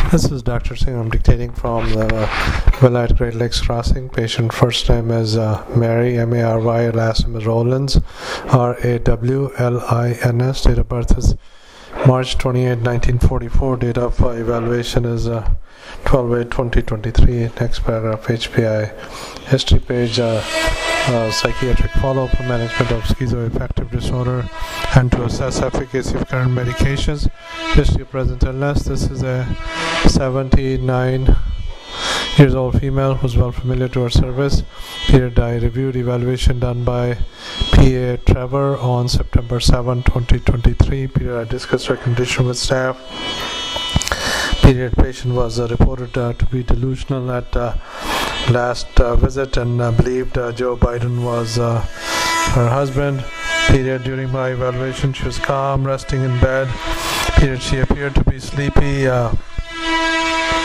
This is Dr. Singh. I'm dictating from the Willamette Great Lakes Crossing. Patient first name is Mary, M-A-R-Y, last name is Rawlins, R-A-W-L-I-N-S. Date of birth is March 28, 1944. Date of evaluation is 12/8/2023. Next paragraph, HPI. History page, psychiatric follow-up for management of schizoaffective disorder and to assess efficacy of current medications. History of present illness. This is a 79 years old female who's well familiar to our service. Period I reviewed evaluation done by PA Trevor on September 7, 2023. Period I discussed her condition with staff. Period patient was reported to be delusional at last visit and believed Joe Biden was her husband. Period during my evaluation she was calm, resting in bed. Period she appeared to be sleepy.